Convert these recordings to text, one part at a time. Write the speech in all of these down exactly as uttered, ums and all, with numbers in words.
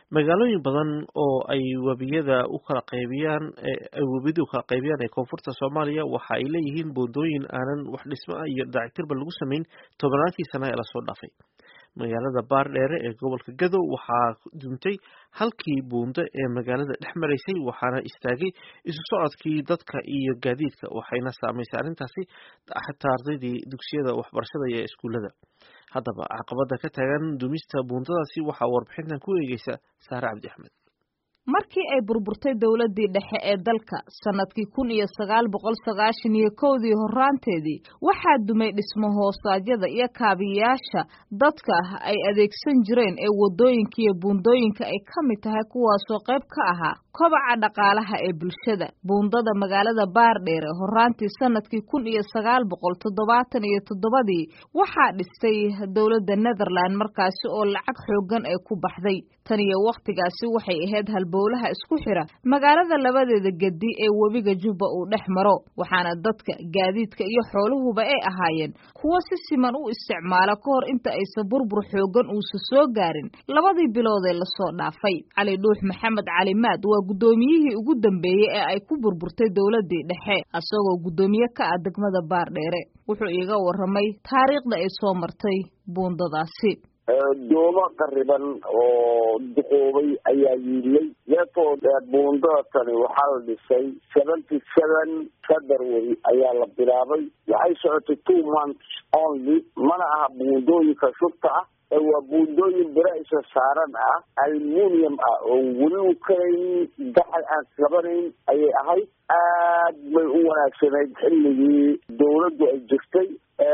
magaalooyin badan oo ay webiyada u kala qaybiyaan ay webiyada u kala qaybiyaan ee koonfurta Soomaaliya waxa ay leeyihiin buundooyin aanan wax dhismo ah iyo dayactirba lagu sameyn tobanaadkii sano ee la soo dhaafay. magaalada Baardheere ee gobolka Gadow waxaa duntay halkii buundo ee magaalada dhex maraysay waxaana istaagay isu socodkii dadka iyo gaadiidka waxayna saameysay arrintaasi xataa ardaydii dugsiyada waxbarashada iyo iskuulada. haddaba caqabada ka taagan dumista buundadaasi waxaa warbixintan ku eegeysa Saare Cabdi Axmed. markii ay burburtay dawladii dhexe ee dalka sanadkii kun iyo sagaal boqol sagaashan iyo kowdii horaanteedii waxaa dumay dhismo hoosaadyada iyo kaabiyaasha dadka ay adeegsan jireen ee wadooyinka iyo buundooyinka ay ka mid tahay kuwaasoo qayb ka ahaa kobaca dhaqaalaha ee bulshada. buundada magaalada Baardheere horaantii sanadkii kun iyo sagaal boqol toddobaatan iyo toddobadii waxaa dhistay dawladda Netherland markaasi oo lacag xoogan ay ku baxday. tan iyo waqtigaasi waxay ahayd halbowlaha isku xira magaalada labadeeda gedi ee webiga Jubba uu dhex maro, waxaana dadka gaadiidka iyo xooluhuba ay ahaayeen kuwo si siman u isticmaala ka hor inta aysan burbur xoogan uusa soo gaarin labadii bilood ee la soo dhaafay. Cali Dhuux Maxamed Cali Maad waa gudoomiyihii ugu dambeeyay ee ay ku burburtay dawladii dhexe asagoo gudoomiye ka ah degmada Baardheere. wuxuu iiga waramay taariikhda ay soo martay buundadaasi. doomo qariban oo duqoobay ayaa yiilay iyadoo buundada tani waxaa la dhisay seventy seven February ayaa la bilaabay. waxay socotay two months only, mana aha buundooyinka shubta ah ee waa buundooyin bira isa saaran ah aluminium ah oo weli u karayn daxal aan qabanayn ayay ahayd. aad bay u wanaagsanayd xilligii dawladdu ay jirtay.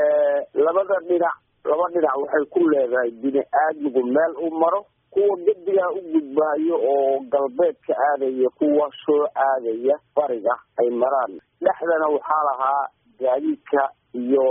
labada dhinac laba dhinac waxay ku leedahay bini aadmigu meel u maro, kuwa gedigaa u gudbaayo oo galbeedka aadaya kuwa soo aadaya bariga ay maraan. dhexdana waxaa lahaa gaadiidka iyo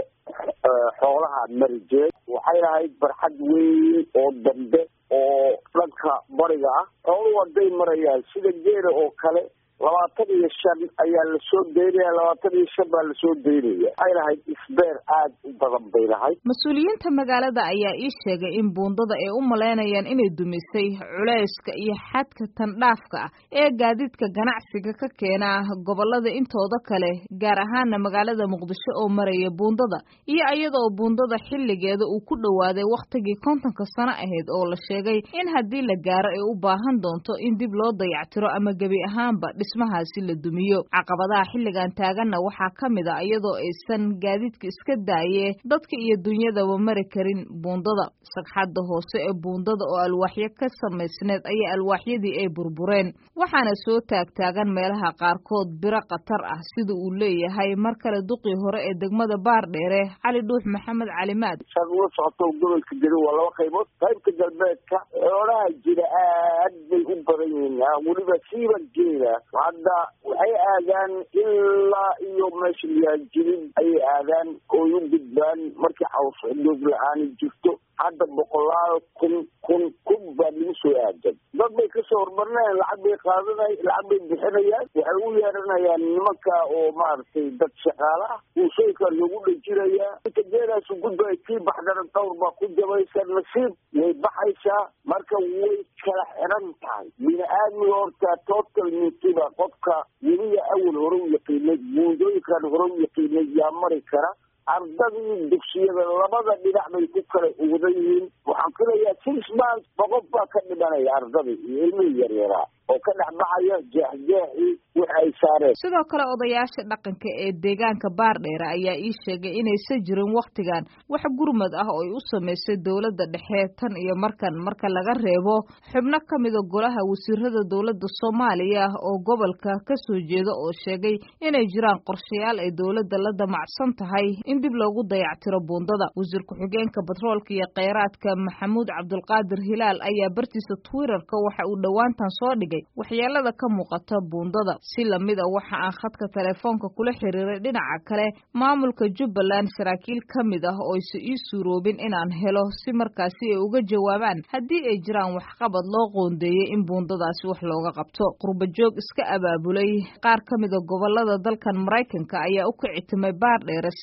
xoolaha marijeed. waxay lahayd barxad weyn oo dambe oo dhanka bariga ah. xooluhu hadday marayaan sida geela oo kale labaatan iyo shan ayaa lasoo daynaya labaatan iyo shan baa lasoo daynaya. waxay lahayd isbeer aad u badan bay lahayd. mas-uuliyiinta magaalada ayaa ii sheegay in buundada ay u malaynayaan inay dumisay culeyska iyo xadka tandhaafka ah ee gaadiidka ganacsiga ka keena gobolada intooda kale, gaar ahaana magaalada Muqdisho oo maraya buundada, iyo iyadoo buundada xilligeeda uu ku dhawaaday waqtigii kontonka sano ahayd oo la sheegay in haddii la gaaro ay u baahan doonto in dib loo dayactiro ama gebi ahaanba dhismahaasi la dumiyo. caqabadaha xilligan taaganna waxaa ka mid ah iyadoo aysan gaadiidka iska daayee dadka iyo dunyadaba mari karin buundada. sagxadda hoose ee buundada oo alwaaxyo ka samaysneed ayaa alwaaxyadii ay burbureen, waxaana soo taagtaagan meelaha qaarkood biro khatar ah sida uu leeyahay mar kale duqii hore ee degmada Baardheere Cali Dhuux Maxamed Cali Maad. shaqo socoto gobolka Gadow waa laba qaybood. qaybta galbeedka xoolaha jira aad bay u badan yihiin, weliba siiba geela hadda waxay aadaan ilaa iyo meesha liyaajilin ayay aadaan oo u gudbaan markii caws doob la-aan jirto. hadda boqolaal kun kun kun baa lagu soo aadan. dad bay kasoo hormarnayaan, lacag bay qaadanay lacag bay bixinayaan. waxay u yeeranayaan nimanka oo maaragtay dad shaqaala ah uusooyka loogu dhajirayaa. inta geelaasu gudbay kii baxdana dawr baa ku jabaysa, nasiib way baxaysaa. marka way kala xiran tahay. bini aadmiga horta total mintiba qofka weliya awal hore u yaqiinay buundooyinkan hore u yaqiinay yaa mari kara. ardadii dugsiyada labada dhinac bay ku kala ugudan yihiin. waxaan filayaa six months boqof baa ka dhimanaya ardadii iyo ilmihii yaryaraa oo ka dhex baxaya jeexjeexii wix ay saareen. sidoo kale odayaasha dhaqanka ee deegaanka Baardheere ayaa ii sheegay inaysan jirin waqtigan wax gurmad ah oo ay u samaysay dawladda dhexe tan iyo markan marka laga reebo xubno ka mid ah golaha wasiirada dawladda Soomaaliya oo gobolka ka soo jeeda oo sheegay inay jiraan qorshayaal ay dawladda la damacsan tahay in dib loogu dayactiro buundada. wasiir ku-xigeenka batroolka iyo kheyraadka Maxamuud Cabdulqaadir Hilaal ayaa bartiisa Twitter-ka waxa uu dhawaantan soo dhigay waxyeelada ka muuqata buundada. si lamid ah waxa aan khadka telefoonka kula xiriiray dhinaca kale maamulka Jubbaland saraakiil ka mid ah oo is ii suuroobin inaan helo si markaasi ay uga jawaabaan haddii ay jiraan waxqabad loo qoondeeyay in buundadaasi wax looga qabto. qurba joog iska abaabulay qaar ka mid ah gobolada dalkan Mareykanka ayaa u kicitimay Baardheere si ay gacan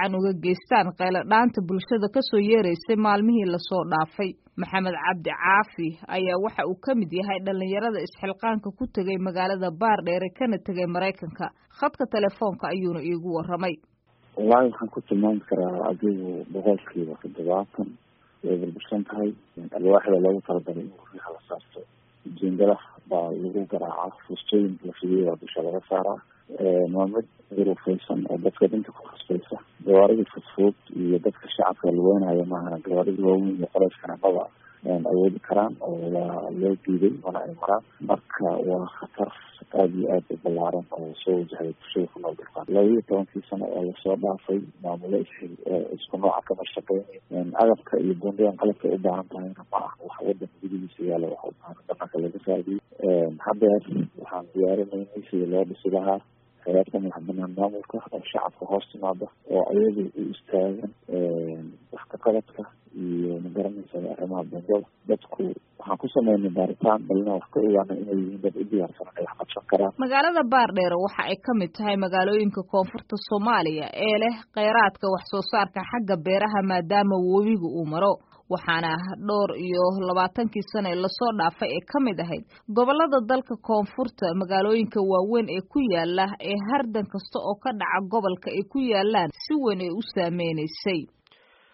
gacan uga geystaan qaylo dhaanta bulshada kasoo yeeraysay maalmihii lasoo dhaafay. Maxamed Cabdi Caafi ayaa waxa uu ka mid yahay dhalinyarada isxilqaanka ku tegay magaalada Baardheere kana tegay Mareykanka. Khadka telefoonka ayuuna iigu waramay. Wallaahi waxaan ku tilmaami karaa adigu boqolkiiba toddobaatan way burbursan tahay. Alwaaxda loogu talagalay in guryaha la saarto jiingada baa lagu garaaca, fustooyinka la fidiyay baa dusha laga saaraa. waa mid duruufaysan oo dadka dhinta ku khasbaysa. Gawaarida fudfud iyo dadka shacabka luweynaya maaha, gawaarida waaweyn iyo qolayskana maba awoodi karaan oo waa loo diiday mana ay maraan. Marka waa khatar aad iyo aad u ballaaran oo soo wajahay bulshada ku nool dalkan. laba iyo tobankii sano oo lasoo dhaafay maamulo isku nooca kama shaqeyn. agabka iyo bundadan qalabka u baahan tahayna ma ah wax wadanka gudihiisa yaala, wax u baahan dhaqanka laga saadiyo. haddeer waxaan diyaarinaynay sidii loo dhisi lahaa hay'adka madax banaan maamulka oo shacabka hoos timaada oo ayagu u istaagan wax ka qabadka iyo magaranaysa arrimaha bundada. dadku waxaan ku sameynay baaritaan balina wax ka ogaanay inay yihiin dad u diyaarsan inay wax qabsan karaan. Magaalada Baardheere waxa ay ka mid tahay magaalooyinka koonfurta Soomaaliya ee leh kheyraadka wax soo saarka xagga beeraha maadaama webigu uu maro. waxaana dhowr iyo labaatankii sano ee lasoo dhaafay ee ka mid ahayd gobolada dalka koonfurta magaalooyinka waaweyn ee ku yaala ee hardan kasta oo ka dhaca gobolka ay ku yaalaan si weyn ay u saameynaysay.